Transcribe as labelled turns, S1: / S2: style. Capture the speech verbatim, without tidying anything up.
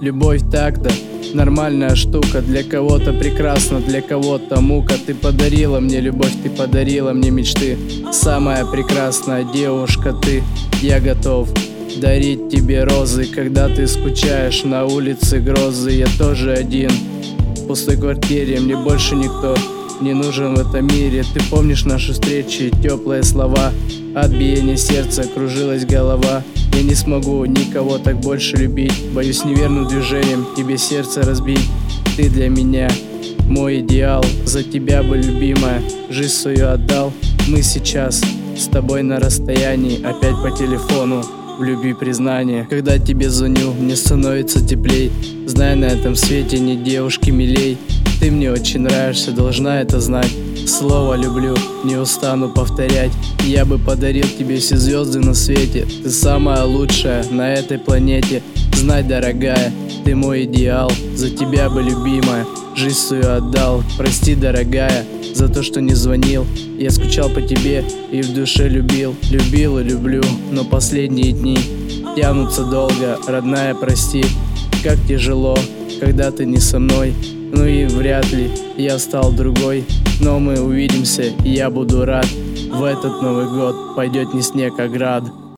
S1: Любовь так-то нормальная штука. Для кого-то прекрасно, для кого-то мука. Ты подарила мне любовь, ты подарила мне мечты. Самая прекрасная девушка ты. Я готов дарить тебе розы, когда ты скучаешь на улице грозы. Я тоже один в пустой квартире, мне больше никто не нужен в этом мире. Ты помнишь наши встречи, теплые слова? От биения сердца кружилась голова. Я не смогу никого так больше любить. Боюсь неверным движением тебе сердце разбить. Ты для меня мой идеал, за тебя бы, любимая, жизнь свою отдал. Мы сейчас с тобой на расстоянии, опять по телефону в любви признание. Когда тебе звоню, мне становится теплей, зная, на этом свете нет девушки милей. Ты мне очень нравишься, должна это знать. Слово люблю, не устану повторять. Я бы подарил тебе все звезды на свете. Ты самая лучшая на этой планете. Знай, дорогая, ты мой идеал, за тебя бы, любимая, жизнь свою отдал. Прости, дорогая, за то, что не звонил. Я скучал по тебе и в душе любил. Любил и люблю, но последние дни тянутся долго. Родная, прости, как тяжело, когда ты не со мной. Ну и вряд ли я стал другой, но мы увидимся, и я буду рад. В этот Новый год пойдет не снег, а град.